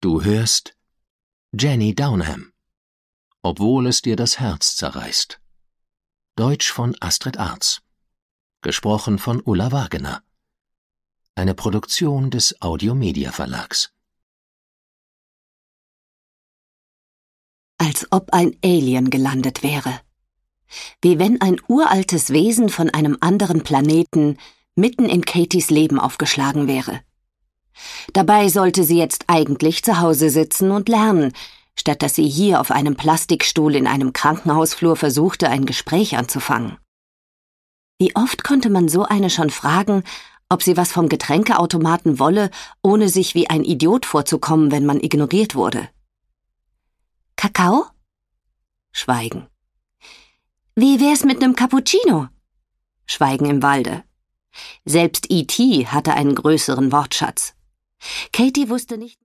Du hörst Jenny Downham, obwohl es dir das Herz zerreißt. Deutsch von Astrid Arz. Gesprochen von Ulla Wagener. Eine Produktion des Audiomedia Verlags. Als ob ein Alien gelandet wäre. Wie wenn ein uraltes Wesen von einem anderen Planeten mitten in Katies Leben aufgeschlagen wäre. Dabei sollte sie jetzt eigentlich zu Hause sitzen und lernen, statt dass sie hier auf einem Plastikstuhl in einem Krankenhausflur versuchte, ein Gespräch anzufangen. Wie oft konnte man so eine schon fragen, ob sie was vom Getränkeautomaten wolle, ohne sich wie ein Idiot vorzukommen, wenn man ignoriert wurde. Kakao? Schweigen. Wie wär's mit nem Cappuccino? Schweigen im Walde. Selbst E.T. hatte einen größeren Wortschatz. Katie wusste nicht...